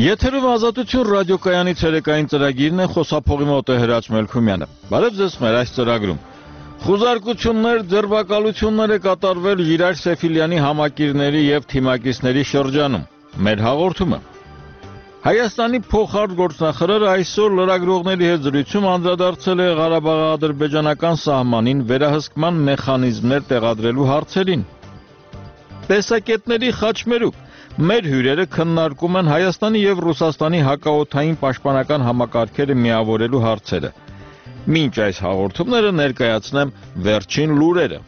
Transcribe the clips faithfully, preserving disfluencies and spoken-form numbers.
Եթերում ազատություն ռադիոկայանի ցերեկային ծրագիրն է, խոսափողի մոտ է Հրաչ Մելքումյանը։ Բարև ձեզ մեր այս ծրագրում։ Խուզարկություններ, ձերբակալություններ է կատարվել Իրար Սեֆիլյանի համակիրների եւ թիմակիցների շրջանում։ Մեր հաղորդումը։ Հայաստանի փոխարտգործնախարարը այսօր լրագրողների հետ զրույցում անդրադարձել է Ղարաբաղ-ադրբեջանական սահմանին վերահսկման մեխանիզմներ տեղադրելու հարցերին։ Տեսակետների խաչմերուկ Մեր հյուրերը քննարկում են Հայաստանի եւ Ռուսաստանի հակաօդային պաշտպանական համակարգերը միավորելու հարցերը։ Մինչ այս հաղորդումները ներկայացնեմ վերջին լուրերը։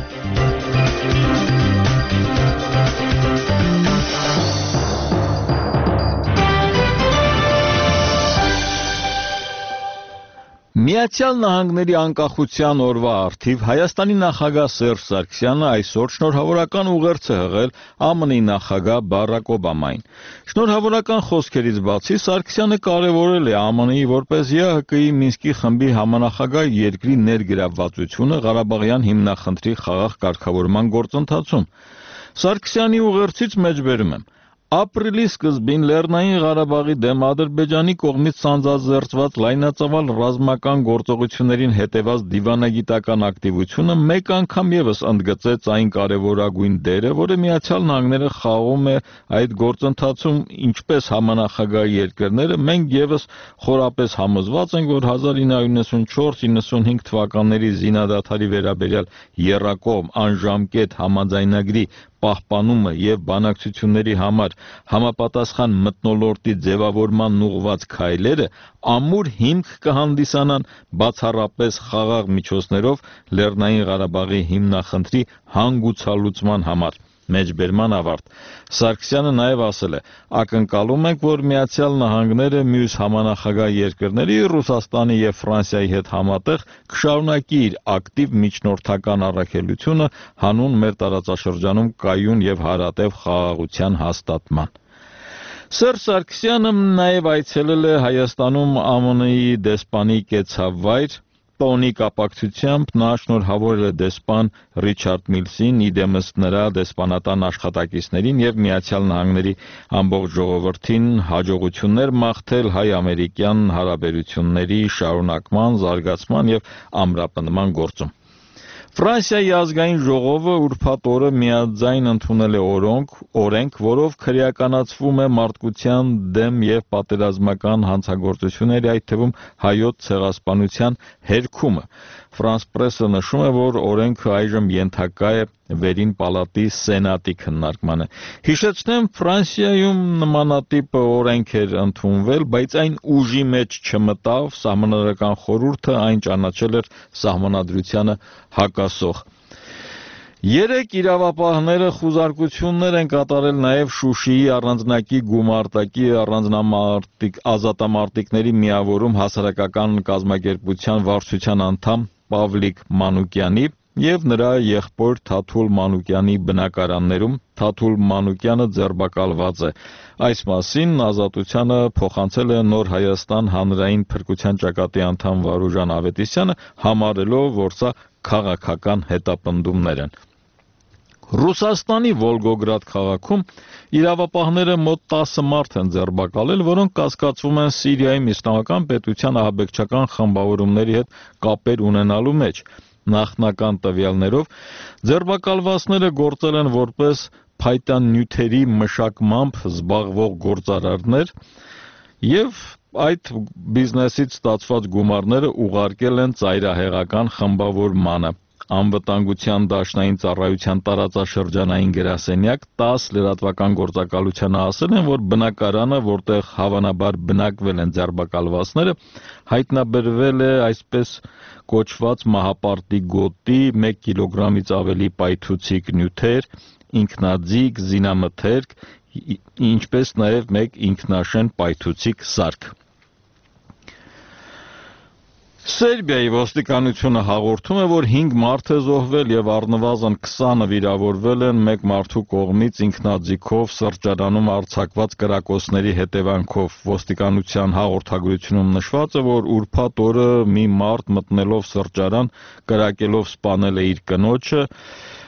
Միացյալ Նահանգների անկախության օրվա առթիվ Հայաստանի նախագահ Սերժ Սարգսյանը այսօր շնորհավորական ուղերձ է հղել ԱՄՆ-ի նախագահ Բարաք Օբամային։ Շնորհավորական խոսքերից բացի Սարգսյանը կարևորել է ԱՄՆ-ի որպես ԵԱՀԿ-ի Մինսկի խմբի համանախագահ երկրի ներգրավվածությունը Ղարաբաղյան հիմնախնդրի խաղաղ կարգավորման գործընթացում։ Սարգսյանի ուղերձից մեջբերում եմ. Ապրիլի սկզբին Լեռնային Ղարաբաղի դեմ Ադրբեջանի կողմից սանձազերծված լայնածավալ ռազմական գործողություններին հետևած դիվանագիտական ակտիվությունը մեկ անգամ ևս ընդգծեց այն կարևորագույն դերը, որը Միացյալ Նահանգները խաղում է այդ գործընթացում, ինչպես համանախագահ երկրները, մենք ևս խորապես համոզված ենք, որ հազար ինը հարյուր նվաթ չորս նվաթ թվականների զինադադարի վերաբերյալ եռակողմ անժամկետ համաձայնագրի պահպանումը եւ բանակցությունների համար համապատասխան մթնոլորտի ձևավորման ուղղված քայլերը ամուր հիմք կհանդիսանան բացառապես խաղաղ միջոցներով Լեռնային Ղարաբաղի հիմնախնդրի հանգուցալուծման համար։ Մեջբերման ավարտ։ Սարգսյանը նաև ասել է. ակնկալում ենք, որ Միացյալ Նահանգները մյուս համանախագահ երկրների Ռուսաստանի եւ Ֆրանսիայի հետ համատեղ կշարունակի իր ակտիվ միջնորդական առաքելությունը հանուն մեր տարածաշրջանում կայուն եւ հարատեւ խաղաղության հաստատման։ Սերժ Սարգսյանը նաև այցելել է Հայաստանում ԱՄՆ-ի դեսպանի կեցավայր Տոնի կապակցությամբ նա շնորհավորել է դեսպան Ռիչարդ Միլսին, իդեմս նրա դեսպանատան աշխատակիցներին եւ Միացյալ Նահանգների ամբողջ ժողովրդին հաջողություններ մաղթել հայ-ամերիկյան հարաբերությունների շարունակման, զարգացման եւ ամրապնդման գործում։ Ֆրանսիայի ազգային ժողովը ուրբաթ օրը միաձայն ընդունել է օրենք, օրենք, որով քրեականացվում է մարդկության դեմ եւ պատերազմական հանցագործությունների, այդ թվում հայոց ցեղասպանության հերքումը։ Ֆրանս պրեսը նշում է, որ օրենքը այժմ ենթակա է վերին պալատի սենատի քննարկմանը։ Հիշեցնեմ, Ֆրանսիայում նմանատիպ օրենք էր ընդունվել, բայց այն ուժի մեջ չմտավ, սահմանադրական խորհուրդը այն ճանաչել էր սահմանադրությանը հակասող։ Երեք իրավապահները խուզարկություններ են կատարել նաև Շուշիի առանձնակի գումարտակի առանձնամարտիկ ազատամարտիկների միավորում հասարակական կազմակերպության վարչության անդամ Պավլիկ Մանուկյանի եւ նրա եղբոր Թաթուլ Մանուկյանի բնակարաններում Թաթուլ Մանուկյանը ձերբակալված է։ Այս մասին Ազատությանը փոխանցել է Նոր Հայաստան հանրային փրկության ճակատի անդամ Վարուժան Ավետիսյանը, համարելով, որ սա քաղաքական հետապնդումներ են։ Ռուսաստանի Վոլգոգրադ քաղաքում իրավապահները մոտ տասը մարդ են ձերբակալել, որոնք կասկածվում են Սիրիայում իսլամական պետության ահաբեկչական խմբավորումների հետ կապեր ունենալու մեջ։ Նախնական տվյալներով ձերբակալվածները գործել են որպես փայտան նյութերի մշակմամբ զբաղվող գործարարներ եւ այդ բիզնեսից ստացված գումարները ուղարկել են ծայրահեղական խմբավորմանը։ Անվտանգության դաշնային ծառայության տարածաշրջանային գրասենյակ տաս լրատվական գործակալությանը ասել են, որ բնակարանը, որտեղ հավանաբար բնակվել են ձերբակալվածները, հայտնաբերվել է այսպես կոչված մահապարտի գոտի, մեկ կիլոգրամից ավելի պայթուցիկ նյութեր, ինքնաձիգ, զինամթերք, ինչպես նաև մեկ ինքնաշեն պայթուցիկ սարք։ Սերբիայի ոստիկանությունը հաղորդում է, որ հինգ մարդ է զոհվել եւ առնվազն քսանը վիրավորվել են մեկ մարդու կողմից ինքնաձիգով սրճարանում արձակված կրակոցների հետևանքով։ Ոստիկանության հաղորդագրությունում նշված է, որ ուրբաթ օրը մի մարդ մտնելով սրճարան կրակելով սպանել է իր կնոջը,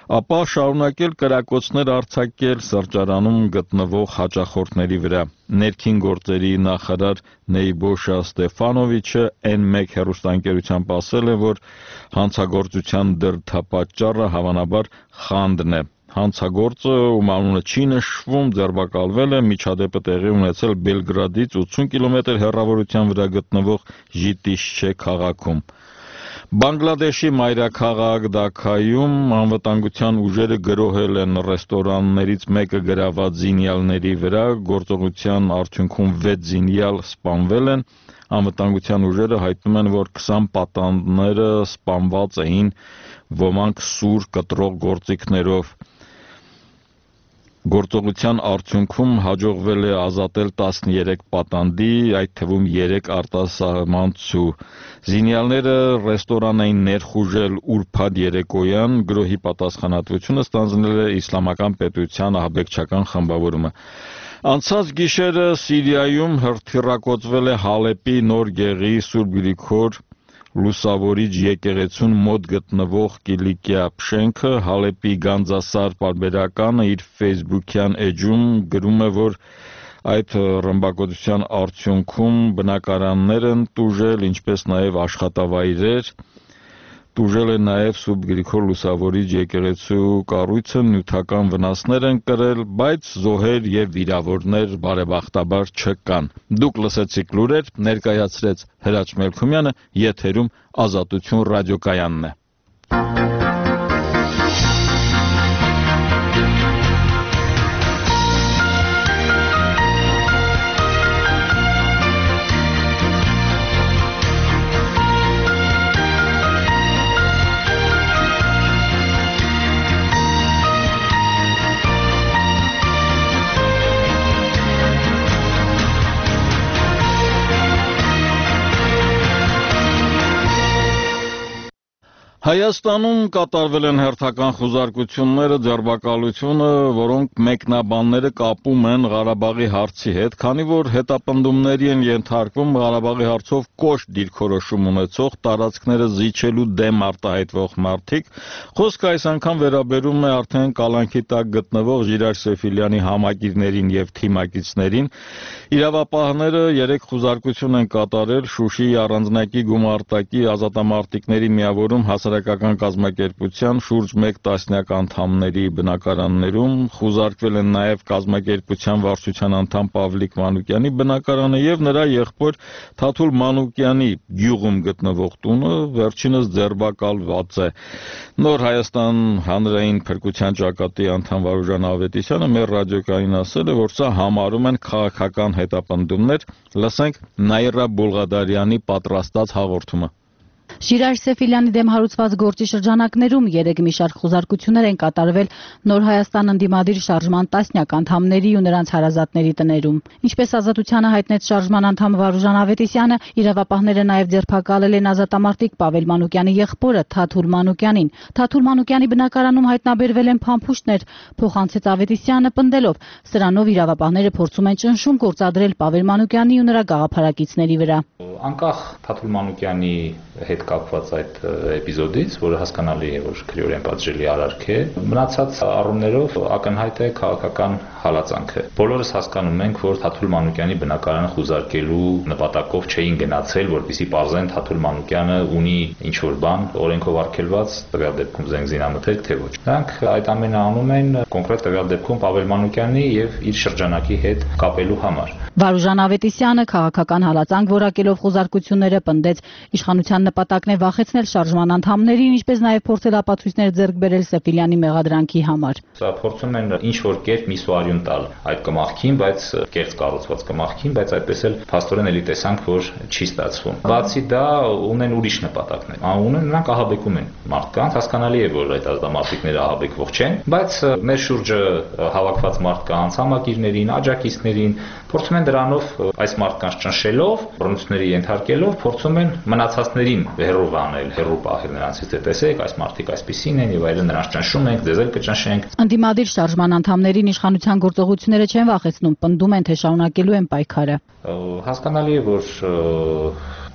ապա շարունակել կրակոցներ արձակել սրճարանում գտնվող հաճախորդների վրա։ Ներքին գործերի նախարար Նեյբոշա Ստեֆանովիչը Էն մեկ հեռուստաընկերությամբ ասել է, որ հանցագործության դրդապատճառը հավանաբար խանդն է։ Հանցագործը, ում անունը չի նշվում, ձերբակալվել է, միջադեպը տեղի ունեցել Բելգրադից ութսուն կիլոմետր հեռավորության վրա գտնվող Ժիտիշչե քաղաքում։ Բանգլադեշի մայրաքաղաք Դաքայում անվտանգության ուժերը գրոհել են ռեստորաններից մեկը գրաված զինյալների վրա, գործողության արդյունքում վեց զինյալ սպանվել են։ Անվտանգության ուժերը հայտնում են, որ քսան պատանդները սպանված էին, ոմանք սուր կտրող գործիքներով։ Գործողության արդյունքում հաջողվել է ազատել տասներեք պատանդի, այդ թվում երեք արտասահմանցու։ Զինյալները ռեստորան էին ներխուժել ուրբաթ երեկոյան, գրոհի պատասխանատվությունը ստանձնել է Իսլամական պետության ահաբեկչական խմբավորումը։ Անցած գիշերը Սիրիայում հրթիռակոծվել է Հալեպի Նոր Գեղի Սուրբ Գրիգոր Լուսավորիչ եկեղեցուն մոտ գտնվող Կիլիկիա շենքը։ Հալեպի Գանձասար պարբերականը իր ֆեյսբուքյան էջում գրում է, որ այդ ռմբակոծության արդյունքում բնակարաններ են տուժել, ինչպես նաև աշխատավայրեր։ Տուժել է նաև Սուրբ Գրիգոր Լուսավորիչ եկեղեցու կառույցը, նյութական վնասներ են կրել, բայց զոհեր եւ վիրավորներ բարեբախտաբար չկան։ Դուք լսեցիք լուրեր, ներկայացրեց Հրաչ Մելքումյանը, եթերում Ազատություն ռադիոկայանն է։ Հայաստանում կատարվել են հերթական խուզարկությունները, ձերբակալությունը, որոնք մեկնաբանները կապում են Ղարաբաղի հարցի հետ, քանի որ հետապնդումների են ենթարկվում Ղարաբաղի հարցով կոշտ դիրքորոշում ունեցող տարածքները զիջելու դեմ արտահայտվող մարդիկ։ Խոսքը այս անգամ վերաբերում է արդեն կալանքի տակ գտնվող Ժիրայր Սեֆիլյանի համակիրներին եւ թիմակիցներին։ Իրավապահները երեք խուզարկություն են կատարել Շուշիի առանձնակի գումարտակի ազատամարտիկների միավորում հասարակական կազմակերպության շուրջ մեկ տասնյակ անդամների բնակարաններում, խուզարկվել են նաև կազմակերպության վարչության անդամ Պավլիկ Մանուկյանի բնակարանը եւ նրա եղբոր Թաթուլ Մանուկյանի գյուղում գտնվող տունը, վերջինս ձերբակալված է։ Նոր Հայաստան հանրային փրկության ճակատի անդամ Վարուժան Ավետիսյանը մեր ռադիոկայանին ասել է, որ սա համարում են քաղաքական հետապնդումներ։ Լսենք Նաիրա Բուլղադարյանի պատրաստած հաղորդումը։ Ժիրայր Սեֆիլյանի դեմ հարուցված գործի շրջանակներում երեք մի շարք խուզարկություններ են կատարվել Նոր Հայաստան ընդդիմադիր շարժման տասնյակ անդամների ու նրանց հարազատների տներում։ Ինչպես Ազատությանը հայտնեց շարժման անդամ Վարուժան Ավետիսյանը, իրավապահները նաև ձերբակալել են ազատամարտիկ Պավել Մանուկյանի եղբորը Թաթուլ Մանուկյանին։ Թաթուլ Մանուկյանի բնակարանում հայտնաբերվել են փամփուշտներ, փոխանցեց Ավետիսյանը պնդելով, սրանով իրավապահները փորձում են ճնշում գործադրել Պավել Մանուկյանի ու նրա գաղափարակիցների վրա։ Անկախ Թաթուլ Մանուկյանի հետ կապված այդ էպիզոդից, որը հասկանալի է, որ քրեորեն պատժելի արարք է, մնացած առումներով ակնհայտ է քաղաքական հալածանքը։ Բոլորս հասկանում ենք, որ Թաթուլ Մանուկյանի բնակարանը խուզարկելու նպատակով չէին գնացել, որպեսզի պարզեն Թաթուլ Մանուկյանը ունի ինչ-որ բան օրենքով արգելված, տվյալ դեպքում զենգզինամթերք, թե ոչ։ Նրանք այդ ամենը անում են կոնկրետ տվյալ դեպքում Պավել Մանուկյանի եւ իր շրջանակի հետ կապելու համար։ Վարուժան Ավետիսյանը քաղաքական հալածանք որակելով խուզարկությունները պնդեց իշխանության նպատակն է վախեցնել շարժման անդամներին, ինչպես նաև փորձել ապացույցներ ձեռք բերել Սեֆիլյանի մեղադրանքի համար։ Սա փորձում են ինչ-որ կերպ միսուարյուն տալ այդ կմախքին, բայց կեղծ կառուցված կմախքին, բայց այդպես էլ փաստորեն էլի տեսանք, որ չի ստացվում։ Բացի դա ունեն ուրիշ նպատակներ։ Ունեն նրանք ահաբեկում են մարդկանց, հասկանալի է, որ այդ ազատամարտիկները ահաբեկվող չեն, բայց մեր շուրջը հավաքված մարդկանց, համակիրներին, աջակիցներին փորձում են դրանով այս մարդկանց ճնշելով, բռնությունների ենթարկելով, փորձում են մնացածներին հերո վանել, հերո պահել նրանցից, թե տեսեք, այս մարդիկ այսպիսին են եւ այլն, նրանց ճնշում ենք, ձեզ էլ կճնշենք։ Ընդդիմադիր շարժման անդամներին իշխանության գործողությունները չեն վախեցնում, պնդում են, թե շարունակելու են պայքարը։ Հասկանալի է, որ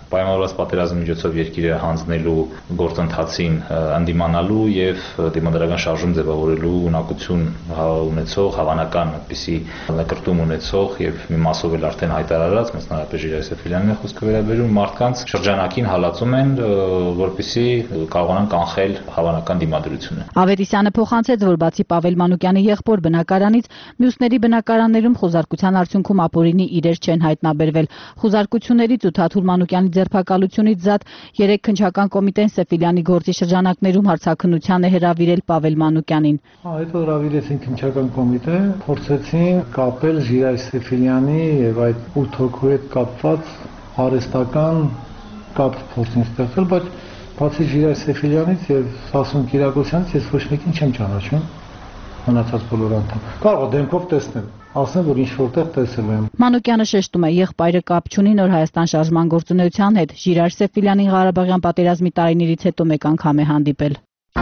պայմանավորված պատերազմի միջոցով երկիրը հանձնելու գործընթացին ընդդիմանալու եւ դիմադրական շարժում ձևավորելու ունակություն ունեցող, հավանական այդպիսի նկրտում ունեցող եւ մի մասով էլ արդեն հայտարարած, մասնավորապես Ժիրայր Սեֆիլյանին է խոսքը վերաբերում, մարդկանց շրջանակին հալածում են, որպեսզի կարողանան կանխել հավանական դիմադրությունը։ Ավետիսյանը փոխանցեց, որ բացի Պավել Մանուկյանի եղբոր բնակարանից, մյուսների բնակարաններում խոզարկության արդյունքում ապօրինի իրեր չեն հայտնաբերվել։ Խոզարկություններից ու Թաթուլ Մանուկյանի ձերբակալությունից զատ երեք քննչական կոմիտեն Սեֆիլյանի գործի շրջանակներում հարցաքննության է հրավիրել Պավել Մանուկյանին։ Այդ հրավիրեցին քննչական կոմիտե, փորձեցին կապել Ժիրայր Սեֆիլյանի եւ այդ ութ հոգու հետ կապված արհեստական կապ փորձին ստեղծել, բայց բացի Ժիրայր Սեֆիլյանից եւ Սասուն Կիրակոսյանից ես ոչ մեկին չեմ ճանաչում։ Մնացած բոլոր անդամ։ Կարող է դեմքով տեսնել, ասեմ, որ ինչ որտեղ տեսել եմ։ Մանուկյանը շեշտում է, եղբայրը կապ չունի Նոր Հայաստան շարժման գործունեության հետ։ Ժիրայր Սեֆիլյանին Ղարաբաղյան պատերազմի տարիներից հետո մեկ անգամ է հանդիպել։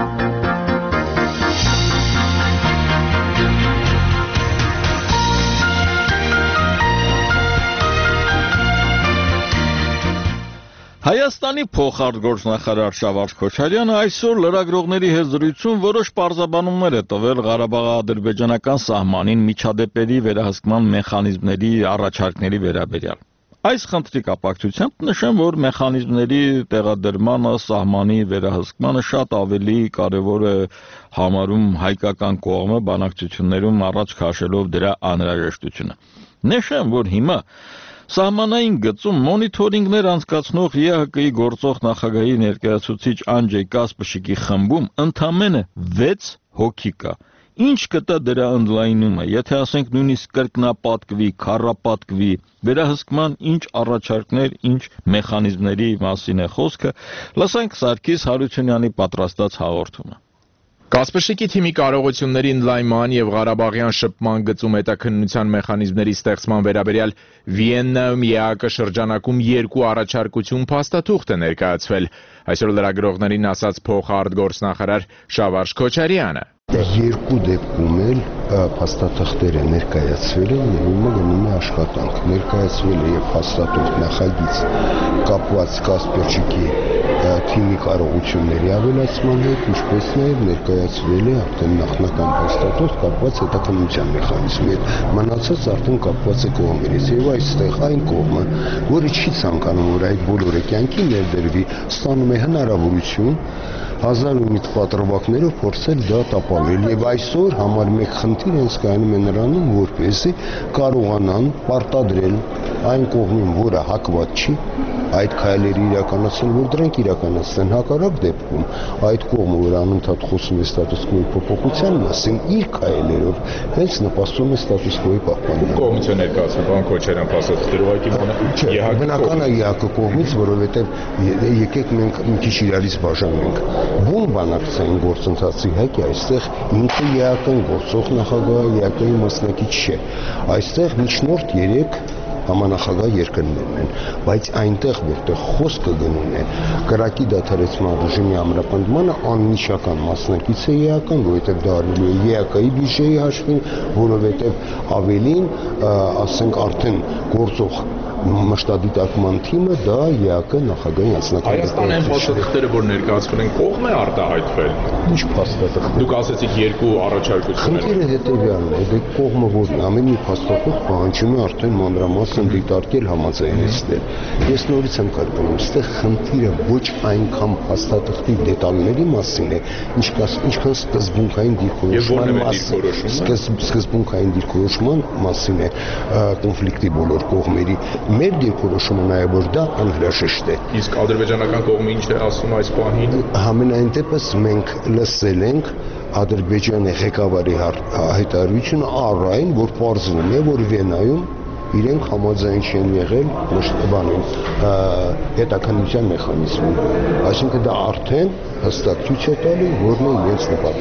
Հայաստանի փոխարտգործնախարար Շավարժ Քոչարյանը այսօր լրագրողների հետ զրույցում որոշ պարզաբանումներ է տվել Ղարաբաղ-ադրբեջանական սահմանին միջադեպերի վերահսկման մեխանիզմների առաջարկների վերաբերյալ։ Այս խնդրի կապակցությամբ նշեմ, որ մեխանիզմների տեղադրմանը սահմանի վերահսկմանը շատ ավելի կարևոր է համարում հայկական կողմը բանակցություններում առաջ քաշելով դրա անհրաժեշտությունը։ Նշեմ, որ հիմա Սահմանային գծում մոնիթորինգներ անցկացնող ԵՀԿ-ի գործող նախագահի ներկայացուցիչ Անջեյ Կասպշիկի խմբում ընդամենը վեց հոգի կա։ Ինչ կտա դրա ընդլայնումը, եթե ասենք նույնիսկ կրկնապատկվի, քառապատկվի, վերահսկման ինչ առաջարկներ, ինչ մեխանիզմների մասին է խոսքը, լսենք Սարգիս Հարությունյանի պատրաստած հաղորդումը։ Կասպշիկի թիմի կարողությունների ընդլայնման եւ Ղարաբաղյան շփման գծում հետաքննության մեխանիզմների ստեղծման վերաբերյալ Վիեննայում ԵԱԿ շրջանակում երկու առաջարկություն փաստաթուղթ է ներկայացվել։ Այսօր լրագրողներին ասաց փոխարտգործնախարար Շավարժ Քոչարյանը։ Երկու դեպքում էլ փաստաթղթեր է ներկայացվել են եւ հիմա գնում է աշխատանք։ Ներկայացվել է եւ փաստաթուղթ նախագիծ կապված Կասպերչիկի թիմի կարողությունների ավելացման հետ, ինչպես նաեւ ներկայացվել է արդեն նախնական փաստաթուղթ կապված հետաքննության մեխանիզմի հետ։ Մնացած արդեն կապված է կողմերից եւ այստեղ այն կողմը, որը չի ցանկանում, որ այդ բոլորը կյանքի ներդրվի, ստանում է հնարավորություն հազար ու մի պատրվակներով փորձել դա տապալել եւ այսօր համար մեկ խնդիր հենց կայանում է նրանում, որպեսզի կարողանան պարտադրել այն կողմին, որը հակված չի, այդ քայլերի իրականացնել, որ դրանք իրականացնեն հակառակ դեպքում այդ կողմը, որ անընդհատ խոսում է ստատուս կոյի փոփոխության մասին, իր քայլերով հենց նպաստում է ստատուս կոյի պահպանմանը։ Կոմիսիոն ներկայացնում բան Քոչարյան փաստաթղթեր ուղղակի ԵՀԿ բնական է ԵՀԿ կողմից, որովհետեւ եկեք մենք մի քիչ իրարից բաժանենք։ Բուն բանակցային գործընթացի հետ այստեղ ինքը ԵԱԿ-ն գործող նախագահը ԵԱԿ-ի մասնակից չէ։ Այստեղ միջնորդ երեք համանախագահ երկրներն են, բայց այնտեղ որտեղ խոսքը գնում է կրակի դադարեցման ռեժիմի ամրապնդմանը անմիջական մասնակից է ԵԱԿ-ն, որովհետև դա արվելու է ԵԱԿ-ի բյուջեի հաշվին, որովհետև ավելին, ասենք արդեն գործող մշտադիտարկման թիմը դա ԵԱԿ նախագահի անձնական Հայաստանի այն փաստաթղթերը, որ ներկայացվել են, կողմ է արտահայտվել։ Ինչ փաստաթղթեր։ Դուք ասացիք երկու առաջարկություններ։ Խնդիրը հետևյալն է, դե կողմը որն ամեն մի փաստաթուղթ պահանջում է արդեն մանրամասն դիտարկել, համաձայնեցնել։ Ես նորից եմ կրկնում, այստեղ խնդիրը ոչ այնքան փաստաթղթի դետալների մասին է, ինչքան սկզբունքային դիրքորոշման մասին։ Սկզբունքային դիրքորոշման մասին է կոնֆլիկտի բոլոր կողմերի մեր դիրքորոշումը նաև որ դա անհրաժեշտ է։ Իսկ ադրբեջանական կողմը ինչ է ասում այս պահին։ Համենայն դեպս մենք լսել ենք Ադրբեջանի ղեկավարի հայտարարությունը առ այն, որ պարզվում է, որ Վիեննայում իրենք համաձայն չեն եղել բանին հետաքննության մեխանիզմին։ Այսինքն դա արդեն հստակ ցույց է տալի, որն է իրենց նպատակը։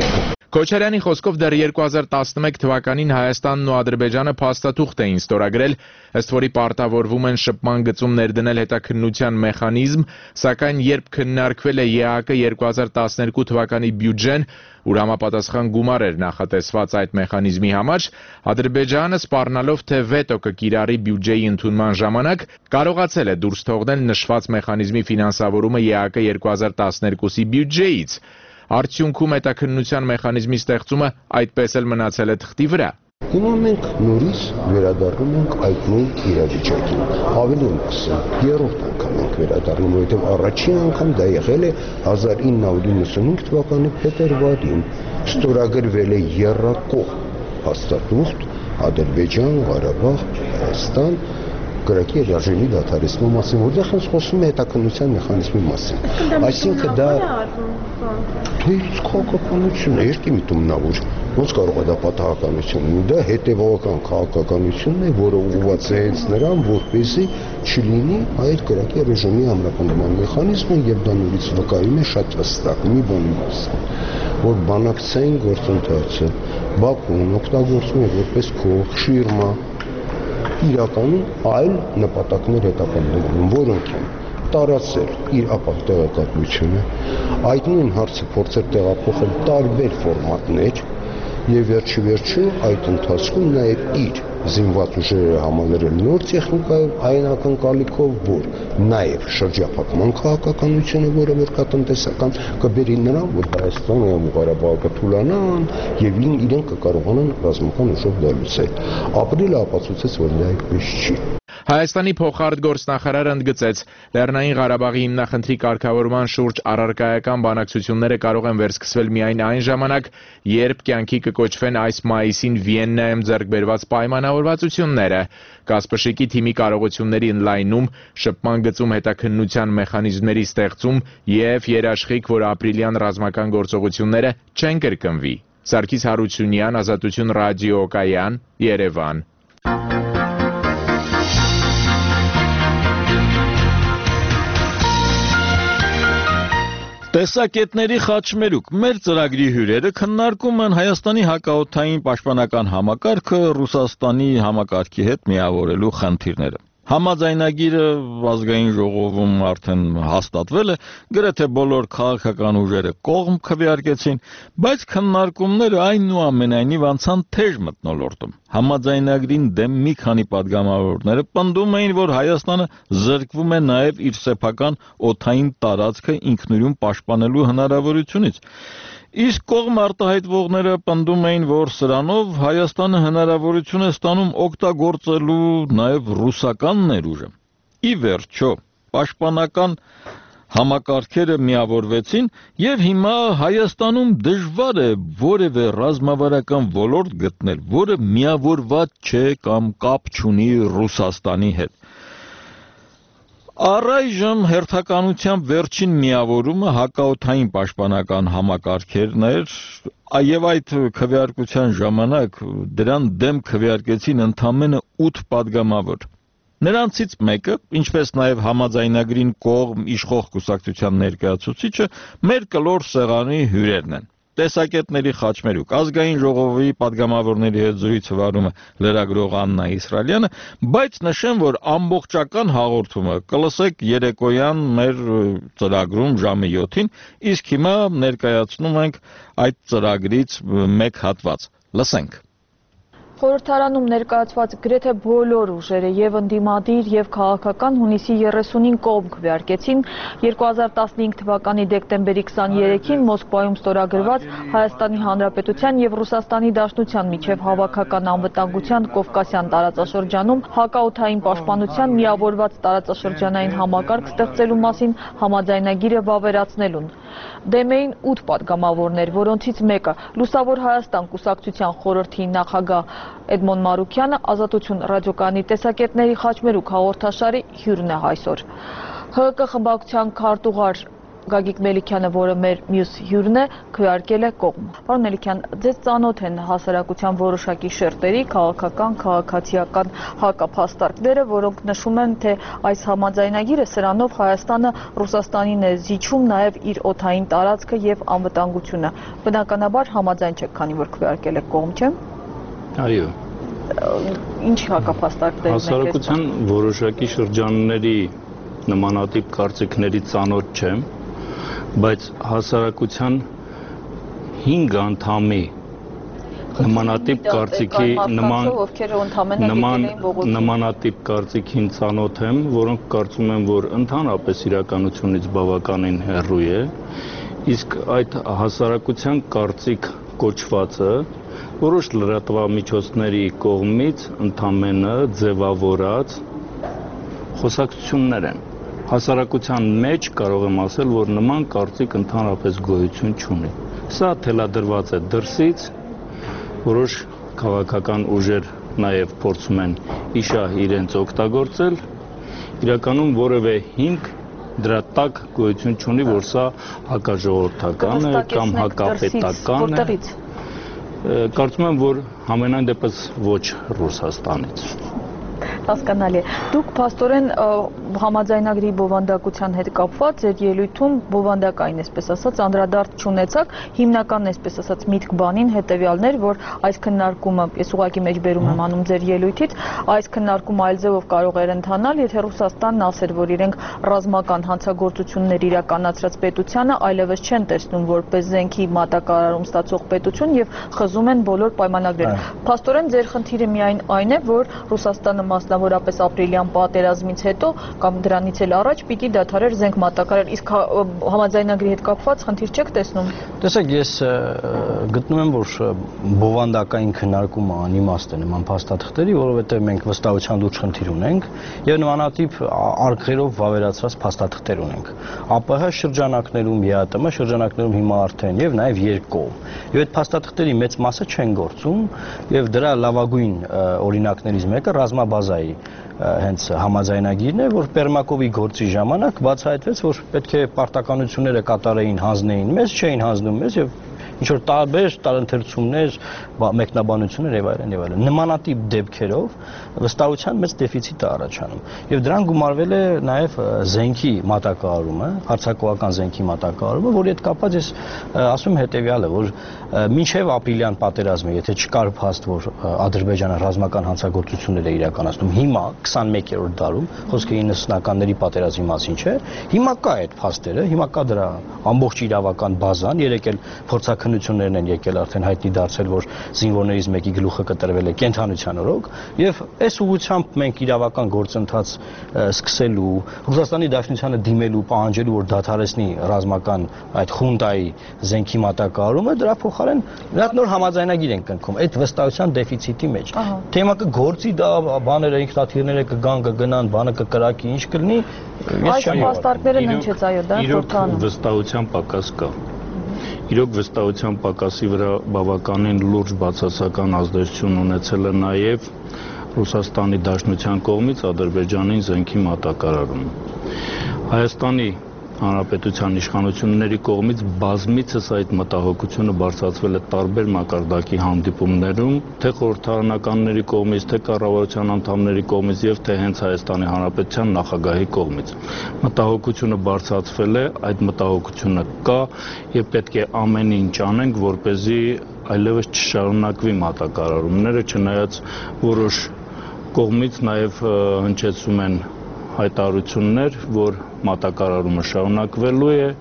Քոչարյանի խոսքով դեռ երկու հազար տասնմեկ թվականին Հայաստանն ու Ադրբեջանը փաստաթուղթ էին ստորագրել, ըստ որի պարտավորվում են շփման գծում ներդնել հետաքննության մեխանիզմ, սակայն երբ քննարկվել է ԵԱՀԿ երկու հազար տասներկու թվականի բյուջեն, ուր համապատասխան գումար էր նախատեսված այդ մեխանիզմի համար, Ադրբեջանը սպառնալով թե վետո կկիրառի բյուջեի ընդունման ժամանակ, կարողացել է դուրս թողնել նշված մեխանիզմի ֆինանսավորումը ԵԱՀԿ երկու հազար տասներկուսի բյուջեից։ Արդյունքում հետաքննության մեխանիզմի ստեղծումը այդպես էլ մնացել է թղթի վրա։ Հիմա մենք նորից վերադառնում ենք այդ նույն իրավիճակին։ Ավելի մասը երրորդ անգամ ենք վերադառնում, որովհետև առաջին անգամ դա եղել է հազար ինը հարյուր իննսունհինգ թվականի փետրվարին, ստորագրվել է եռակողմ փաստաթուղթ Ադրբեջան, Ղարաբաղ, Հայաստան գրակի ռեժիմի դադարեցման մասին, որտեղ հենց խոսում է հետաքննության մեխանիզմի մասին։ Այսինքն դա թույց քաղաքականություն է, երկի միտում նա որ ոնց կարող է դա պատահականություն լինի, դա հետևողական քաղաքականությունն է, որը ուղղված է հենց նրան, որպեսզի չլինի այդ գրակի ռեժիմի ամրապնդման մեխանիզմը, եւ դա նորից վկայում է շատ հստակ մի բանի մասին, որ բանակցային գործընթացը Բաքուն օգտագործում է որպես փող, շիրմա, իրականում այլ նպատակներ հետապնդելու, որոնք են տարածել իր ապահ տեղեկատվությունը, այդ նույն հարցը փորձել տեղափոխել տարբեր ֆորմատներ եւ վերջի վերջում այդ ընթացքում նաեւ իր զինված ուժերը համալրել նոր տեխնիկայով այն ակնկալիքով, որ նաեւ շրջափակման քաղաքականությունը, որը որ կա տնտեսական, կբերի նրան, որ Հայաստանը եւ Ղարաբաղը կթուլանան եւ իրենք կկարողանան ռազմական ուժով դա լուծել։ Ապրիլը ապացուցեց, որ դա այդպես չի։ Հայաստանի փոխարտգործնախարարը ընդգծեց, Լեռնային Ղարաբաղի հիմնախնդրի կարգավորման շուրջ առարկայական բանակցությունները կարող են վերսկսվել միայն այն ժամանակ, երբ կյանքի կկոչվեն այս մայիսին Վիեննայում ձեռք բերված պայմանավորվածությունները, Կասպաշիկի թիմի կարողությունների ընդլայնում, շփման գծում հետաքննության մեխանիզմների ստեղծում եւ երաշխիք, որ ապրիլյան ռազմական գործողությունները չեն կրկնվի։ Սարգիս Հարությունյան, Ազատություն ռադիոկայան, Երևան։ Տեսակետների խաչմերուկ մեր ծրագրի հյուրերը քննարկում են Հայաստանի հակաօդային պաշտպանական համակարգը Ռուսաստանի համակարգի հետ միավորելու խնդիրները։ Համաձայնագիրը ազգային ժողովում արդեն հաստատվել է, գրեթե բոլոր քաղաքական ուժերը կողմ քվեարկեցին, բայց քննարկումները այնուամենայնիվ անցան թեժ մթնոլորտում։ Համաձայնագրին դեմ մի քանի падգամավորները պնդում էին, որ Հայաստանը զրկվում է նաև իր սեփական օդային տարածքը ինքնուրույն պաշտպանելու հնարավորությունից։ Իսկ կողմ արտահայտվողները պնդում էին, որ սրանով Հայաստանը հնարավորություն է ստանում օգտագործելու նաև ռուսական ներուժը։ Ի վերջո, պաշտպանական համակարգերը միավորվեցին եւ հիմա Հայաստանում դժվար է որևէ ռազմավարական ոլորտ գտնել, որը միավորված չէ կամ կապ չունի Ռուսաստանի հետ։ Առայժմ հերթականությամբ վերջին միավորումը հակաօդային պաշտպանական համակարգերն էր, եւ այդ քվեարկության ժամանակ դրան դեմ քվեարկեցին ընդամենը ութ падգամավոր։ Նրանցից մեկը, ինչպես նաև համաձայնագրին կողմ իշխող կուսակցության ներկայացուցիչը, մեր կլոր սեղանի հյուրերն են։ Տեսակետների խաչմերուկ ազգային ժողովի падգամավորների հետ զրույցը վարում է լրագրող Աննա Իսրայելյանը, բայց նշեմ, որ ամբողջական հաղորդումը կլսեք երեկոյան մեր ծրագրում ժամը յոթին, իսկ հիմա ներկայացնում ենք այդ ծրագրից մեկ հատված։ Լսենք։ Խորհրդարանում ներկայացված գրեթե բոլոր ուժերը եւ ընդդիմադիր եւ քաղաքական հունիսի երեսունին կողմ քվեարկեցին երկու հազար տասնհինգ թվականի դեկտեմբերի քսաներեքին Մոսկվայում ստորագրված Հայաստանի Հանրապետության եւ Ռուսաստանի Դաշնության միջև հավաքական անվտանգության Կովկասյան տարածաշրջանում հակաօդային պաշտպանության միավորված տարածաշրջանային համակարգ ստեղծելու մասին համաձայնագիրը վավերացնելուն։ Դեմ էին ութ падգամավորներ, որոնցից մեկը Լուսավոր Հայաստան կուսակցության խորհրդի նախագահ Էդմոն Մարուկյանը, Ազատություն ռադիոկայանի տեսակետների խաչմերուկ հաղորդաշարի հյուրն է այսօր։ ՀՀԿ խմբակցության քարտուղար Գագիկ Մելիքյանը, որը մեր մյուս հյուրն է, քվեարկել է կողմ։ Պարոն Մելիքյան, ձեզ ծանոթ են հասարակության որոշակի շերտերի, քաղաքական, քաղաքացիական հակափաստարկները, որոնք նշում են, թե այս համաձայնագիրը սրանով Հայաստանը Ռուսաստանին է զիջում նաև իր օդային տարածքը եւ անվտանգությունը։ Բնականաբար համաձայն չեք, քանի որ քվեարկել եք կողմ, չէ՞։ Այո։ Ինչ հակափաստարկներ եք։ Հասարակության որոշակի շրջանների նմանատիպ կարծիքների ծանոթ չեմ, բայց հասարակության հինգ անդամի նմանատիպ կարծիքի նման նմանատիպ կարծիքին ծանոթ եմ, որոնք կարծում են, որ ընդհանրապես իրականությունից բավականին հեռու է, իսկ այդ հասարակության կարծիք կոչվածը որոշ լրատվամիջոցների կողմից ընդամենը ձևավորած խոսակցություններ են։ Հասարակության մեջ կարող եմ ասել, որ նման կարծիք ընդհանրապես գոյություն չունի։ Սա թելադրված է դրսից, որոշ քաղաքական ուժեր նաև փորձում են իշահ իրենց օգտագործել, իրականում որևէ հիմք դրա տակ գոյություն չունի, որ սա հակաժողովրդական է կամ հակապետական է։ Կարծում եմ, որ համենայն դեպս ոչ Ռուսաստանից։ Հասկանալի է։ Դուք փաստորեն համաձայնագրի բովանդակության հետ կապված ձեր ելույթում բովանդակային, այսպես ասած, անդրադարձ չունեցաք, հիմնական, այսպես ասած, միտք բանին հետևյալն էր, որ այս քննարկումը, ես ուղղակի մեջբերում եմ անում ձեր ելույթից, այս քննարկումը այլ ձևով կարող էր ընթանալ, եթե Ռուսաստանն ասեր, որ իրենք ռազմական հանցագործություններ իրականացրած պետությանը այլևս չեն տեսնում որպես զենքի մատակարարում ստացող պետություն եւ խզում են բոլոր պայմանագրերը։ Փաստորեն ձեր խնդիրը միայն այն է, որ Ռուսաստանը մասնավորապես ապրիլյան պատերազմից հետո կամ դրանից էլ առաջ պիտի դադարեր զենք մատակարար, իսկ համաձայնագրի հետ կապված խնդիր չեք տեսնում։ Տեսեք, ես գտնում եմ, որ բովանդակային քննարկումը անիմաստ է նման փաստաթղթերի, որովհետև մենք վստահության լուրջ խնդիր ունենք եւ նմանատիպ արգղերով վավերացված փաստաթղթեր ունենք։ ԱՊՀ շրջանակներում, ԵԱՏՄ շրջանակներում հիմա արդեն եւ նաեւ երկկողմ։ Եվ այդ փաստաթղթերի մեծ մասը չեն գործում եւ դրա լավագույն օրինակներից մեկը ռազմաբազայի հենց համաձայնագիրն է, որ Պերմակովի գործի ժամանակ բացահայտվեց, որ պետք է պարտականությունները կատարեին, հանձնեին մեզ, չէին հանձնում մեզ եւ ինչ որ տարբեր տարընթերցումներ, մեկնաբանություններ եւ այլն եւ այլն։ Նմանատիպ դեպքերով վստահության մեծ դեֆիցիտ է առաջանում։ Եվ դրան գումարվել է նաեւ զենքի մատակարարումը, հարձակողական զենքի մատակարարումը, որի հետ կապված ես ասում եմ հետեւյալը, որ մինչեւ ապրիլյան պատերազմը, եթե չկար փաստ, որ Ադրբեջանը ռազմական հանցագործություններ է իրականացնում, հիմա քսանմեկերորդ դարում, խոսքը իննսունականների պատերազմի մասին չէ, հիմա կա այդ փաստերը, հիմա կա դրա ամբողջ իրավական բազան, երեք էլ փորձաքննություններն են եկել արդեն հայտնի դարձել, որ զինվորներից մեկի գլուխը կտրվել է կենթանության օրոք, եւ այս ուղղությամբ մենք իրավական գործընթաց սկսելու, Ռուսաստանի Դաշնությանը դիմելու, պահանջելու, որ դադարեցնի ռազմական այդ խունտայի զենքի մատակարարումը, դրա փոխարեն նրանք նոր համաձայնագիր են կնքում այդ վստահության դեֆիցիտի մեջ։ Թեմա կգործի դա բաները ինքնաթիռները կգան, կգնան, բանը կկրակի, ինչ կլինի, ես չեմ փաստարկները հնչեց, այո, դա խորթանում։ Վստահության պակաս կա։ Իրոք վստահության պակասի վրա բավականին լուրջ բացասական ազդեցություն ունեցել է նաև Ռուսաստանի Դաշնության կողմից Ադրբեջանին զենքի մատակարարումը։ Հայաստանի Հանրապետության իշխանությունների կողմից բազմիցս այդ մտահոգությունը բարձրացվել է տարբեր մակարդակի հանդիպումներում, թե խորհրդարանականների կողմից, թե կառավարության անդամների կողմից եւ թե հենց Հայաստանի Հանրապետության նախագահի կողմից։ Մտահոգությունը բարձրացվել է, այդ մտահոգությունը կա եւ պետք է ամեն ինչ անենք, որպեսզի այլևս չշարունակվի մատակարարումները, չնայած որոշ կողմից նաեւ հնչեցում են հայտարարություններ, որ մատակարարումը շարունակվելու է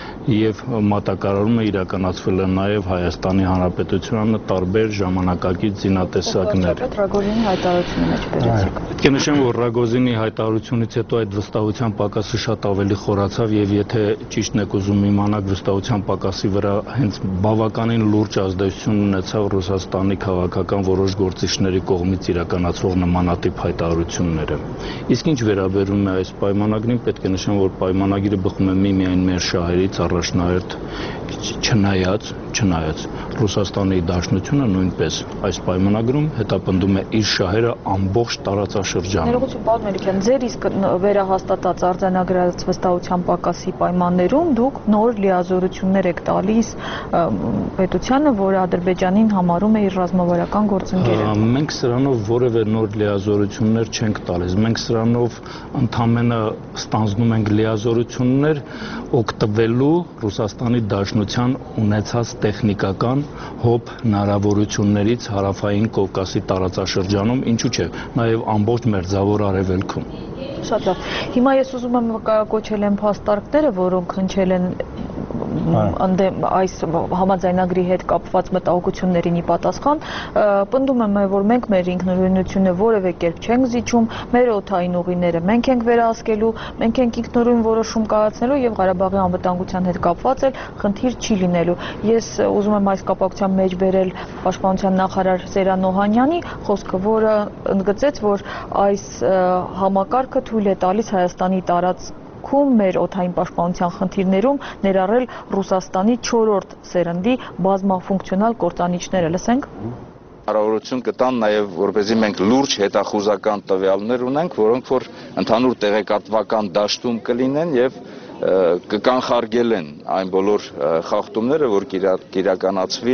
եւ մատակարարումը իրականացվել է նաեւ Հայաստանի Հանրապետությանը տարբեր ժամանակակից զինատեսակներ։ Ռագոզինի հայտարարությունը մեջ բերեցիք։ Պետք է նշեմ, որ Ռագոզինի հայտարարությունից հետո այդ վստահության պակասը շատ ավելի խորացավ եւ եթե ճիշտն եք ուզում իմանալ, վստահության պակասի վրա հենց բավականին լուրջ ազդեցություն ունեցավ Ռուսաստանի քաղաքական որոշ գործիչների կողմից իրականացվող նմանատիպ հայտարարությունները։ Իսկ ինչ վերաբերում է այս պայմանագրին, պետք է նշեմ, որ պայմանագիրը բխում է միմիայն մեր շահերից առաջնահերթ չնայած չնայած Ռուսաստանի Դաշնությունը նույնպես այս պայմանագրում հետապնդում է իր շահերը ամբողջ տարածաշրջանում։ Ներողություն, պարոն Մելիքյան, ձեր իսկ վերահաստատած արձանագրած վստահության պակասի պայմաններում դուք նոր լիազորություններ եք տալիս պետությանը, որը Ադրբեջանին համարում է իր ռազմավարական գործընկերը։ Մենք սրանով որևէ նոր լիազորություններ չենք տալիս։ Մենք սրանով ընդամենը ստանձնում ենք լիազորություններ օգտվելու Ռուսաստանի Դաշնության ունեցած տեխնիկական հոբ հնարավորություններից հարավային Կովկասի տարածաշրջանում, ինչու՞ չէ, նաև ամբողջ մերձավոր արևելքում։ Շատ լավ։ Հիմա ես ուզում եմ կոչել եմ փաստարկները, որոնք հնչել են ընդդեմ այս համաձայնագրի հետ կապված մտահոգություններին ի պատասխան, պնդում եմ, որ մենք մեր ինքնուրույնությունը որևէ կերպ չենք զիջում, մեր օդային ուղիները մենք ենք վերահսկելու, մենք ենք ինքնուրույն որոշում կայացնելու եւ Ղարաբաղի անվտանգության հետ կապված էլ խնդիր չի լինելու։ Ես ուզում եմ այս կապակցությամբ մեջ բերել Պաշտպանության նախարար Սերան Օհանյանի խոսքը, որը ընդգծեց, որ այս համակարգը թույլ է տալիս Հայաստանի տարածքում մեր օդային պաշտպանության խնդիրներում ներառել Ռուսաստանի չորրորդ սերնդի բազմաֆունկցիոնալ կործանիչները։ Լսենք։ Հնարավորություն կտան նաև, որպեսզի մենք լուրջ հետախուզական տվյալներ ունենք, որոնք որ ընդհանուր տեղեկատվական դաշտում կլինեն եւ կկանխարգելեն այն բոլոր խախտումները, որ կիրականացվի,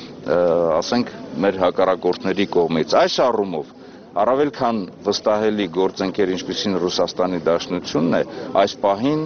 ասենք, մեր հակառակորդների կողմից։ Այս առումով առավել քան վստահելի գործընկեր, ինչպիսին Ռուսաստանի Դաշնությունն է, այս պահին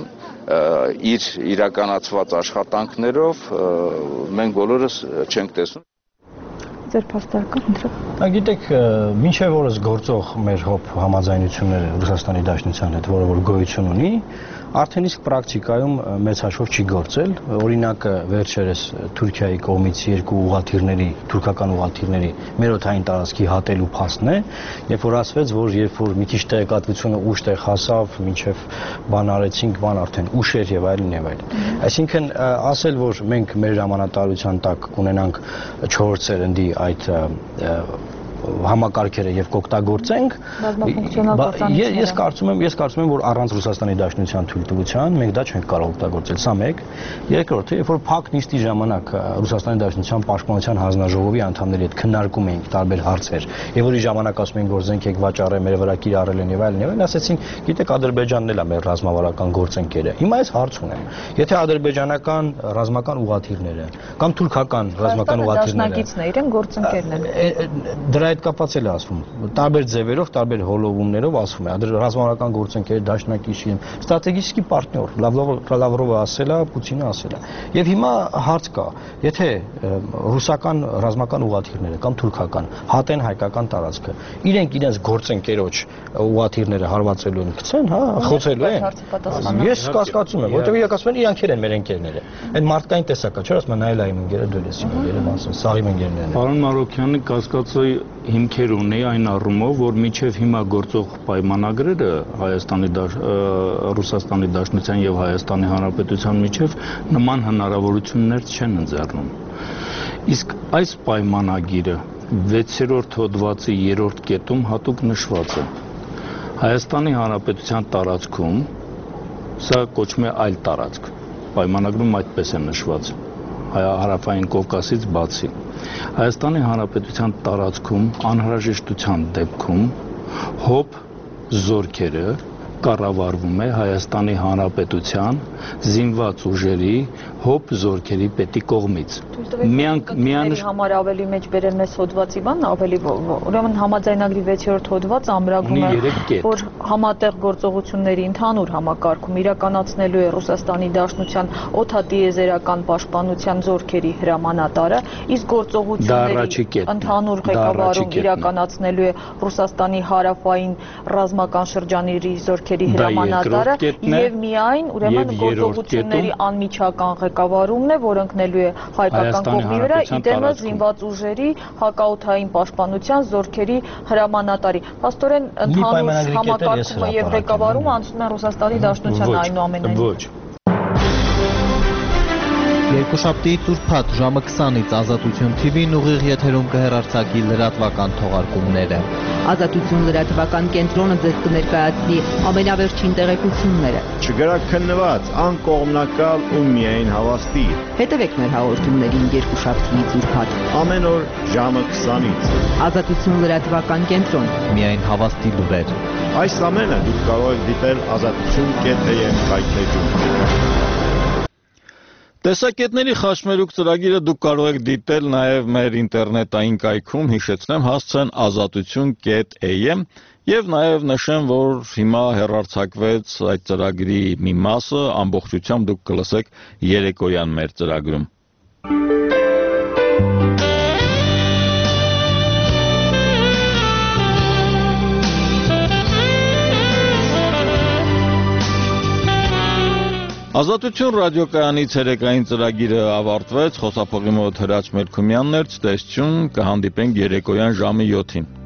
իր իրականացված աշխատանքներով մենք բոլորս չենք տեսնում։ Ձեր փաստարկը ընտրեք։ Գիտեք, մինչև օրս գործող մեր հոբ համաձայնությունները Ռուսաստանի Դաշնության հետ, որը որ գոյություն ունի, արդեն իսկ պրակտիկայում մեծ հաշվով չի գործել։ Օրինակը վերջերս Թուրքիայի կողմից երկու ուղղաթիռների, թուրքական ուղղաթիռների մեր օդային տարածքի հատելու փաստն է, երբ որ ասվեց, որ երբ որ մի քիչ տեղեկատվությունը ուշ տեղ հասավ, մինչև բան արեցինք, բան արդեն ուշ էր եւ այլն եւ այլն։ Այսինքն ասել, որ մենք մեր ժամանակատարության տակ կունենանք չորրորդ սերնդի այդ համակարգերը եւ կօգտագործենք, ես կարծում եմ, ես կարծում եմ, որ առանց Ռուսաստանի Դաշնության թույլտվության մենք դա չենք կարող օգտագործել, սա մեկ։ Երկրորդը, երբ որ փակ նիստի ժամանակ Ռուսաստանի Դաշնության Պաշտպանության հանձնաժողովի անդամների հետ քննարկում էինք տարբեր հարցեր, եւ որի ժամանակ ասում են գործենք եք վաճառել, մեր վրա կիրառել են եւ այլն եւ այլն, ասեցին, գիտեք, Ադրբեջանն էլ է մեր ռազմավարական գործընկերը։ Հիմա ես հարց ունեմ։ Եթե ադրբեջանական ռազմական ուղղաթիռները կամ թուրքական ռազմական ուղղաթիռները դաշնակիցն է, իրեն գործընկերն են։ Դրա հետ կապված էլ ասվում, տարբեր ձևերով, տարբեր հոլովումներով ասվում է, ռազմավարական գործընկեր, դաշնակից, ստրատեգիական պարտներ, Լավրովը ասել է, Պուտինը ասել է։ Եվ հիմա հարց կա, եթե ռուսական ռազմական ուղղաթիռները կամ թուրքական հատեն հայկական տարածքը, իրենք իրենց գործընկերոջ ուղղաթիռները հարվածելու են, գցեն, հա, խոցելու են։ Ես կասկածում եմ, որովհետև իրենք ասում են, իրանքեր են մեր ընկերները։ Այդ մարդկային տեսակա, չէ՞, ասում են, նայել այն ընկերը դու ես իմ ընկերը, ասում, սա իմ ընկերներն են։ Պարոն Մարոկյանը կասկածի հիմքեր ունի այն առումով, որ մինչև հիմա գործող պայմանագրերը Հայաստանի Ռուսաստանի Դաշնության եւ Հայաստանի Հանրապետության միջև նման հնարավորություններ չեն ընձեռնում։ Իսկ այս պայմանագիրը վեցերորդ հոդվածի երրորդ կետում հատուկ նշված է։ Հայաստանի Հանրապետության տարածքում, սա կոչվում է այլ տարածք, պայմանագրում այդպես է նշված, հարավային Կովկասից բացի։ Հայաստանի Հանրապետության տարածքում անհրաժեշտության դեպքում հոբ զորքերը կառավարվում է Հայաստանի Հանրապետության զինված ուժերի հոբ զորքերի պետի կողմից։ Միանշ համար ավելի մեջ բերել մեզ հոդվածի բան, ավելի ուրեմն համաձայնագրի վեցերորդ հոդվածը ամրագրում է, որ համատեղ գործողությունների ընդհանուր համակարգում իրականացնելու է Ռուսաստանի Դաշնության օդատիեզերական պաշտպանության զորքերի հրամանատարը, իսկ գործողությունների ընդհանուր ղեկավարում իրականացնելու է Ռուսաստանի հարավային ռազմական շրջանների զորքերի հրամանատարը եւ միայն ուրեմն գործողությունների անմիջական ղեկավարումն է, որ ընկնելու է հայկական կողմի վրա, իդեմը զինված ուժերի հակաօդային պաշտպանության զորքերի հրամանատարի։ Փաստորեն ընդհանուր համակարգումը եւ ղեկավարումը անցնում է Ռուսաստանի Դաշնության այնուամենայնիվ։ Ոչ։ Երկուշաբթի ծուրփաթ ժամը քսանից Ազատություն թի վին ուղիղ եթերում կհեռարձակի լրատվական թողարկումները։ Ազատություն լրատվական կենտրոնը ձեզ կներկայացնի ամենավերջին տեղեկությունները։ Չգրաքննված, անկողմնակալ ու միայն հավաստի։ Հետևեք մեր հաղորդումներին երկուշաբթի ծուրփաթ։ Ամեն օր ժամը քսանից։ Ազատություն լրատվական կենտրոն։ Միայն հավաստի լուրեր։ Այս ամենը դուք կարող եք դիտել ազատություն կետ էյ էմ կայքէջում։ Տեսակետների խաչմերուկ ծրագիրը դուք կարող եք դիտել նաև մեր ինտերնետային կայքում, հիշեցնեմ, հասցեն ազատություն կետ էյ էմ եւ նաև նշեմ, որ հիմա հեռարձակվեց այդ ծրագրի մի մասը, ամբողջությամբ դուք կլսեք երեկոյան մեր ծրագրում։ Ազատություն ռադիոկայանի ցերեկային ծրագիրը ավարտվեց, խոսափողի մոտ Հրաչ Մելքումյանն էր, ցտեսություն, կհանդիպենք երեկոյան ժամը յոթին։